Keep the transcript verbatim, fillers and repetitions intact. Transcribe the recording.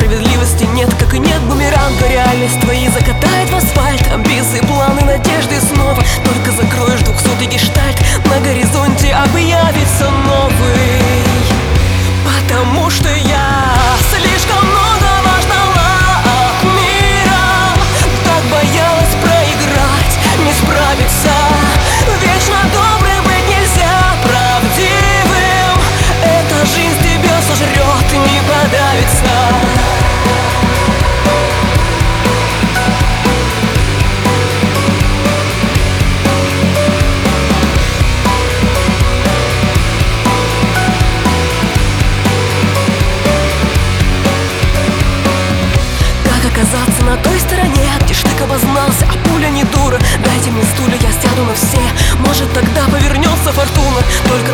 справедливости нет, как и нет бумеранга. Реальность твои закатает в асфальт. Амбиции, планы, надежды снова. Только закроешь двухсотый гештальт, на горизонте объявится новый. Потому что я слишком многого ждала от мира, так боялась проиграть, не справиться. Вечно добрым быть нельзя, правдивым. Эта жизнь тебя сожрет и не подавится. Оказаться на той стороне, где штык обознался, а пуля не дура. Дайте мне стулья, я сяду на все. Может, тогда повернется фортуна. Только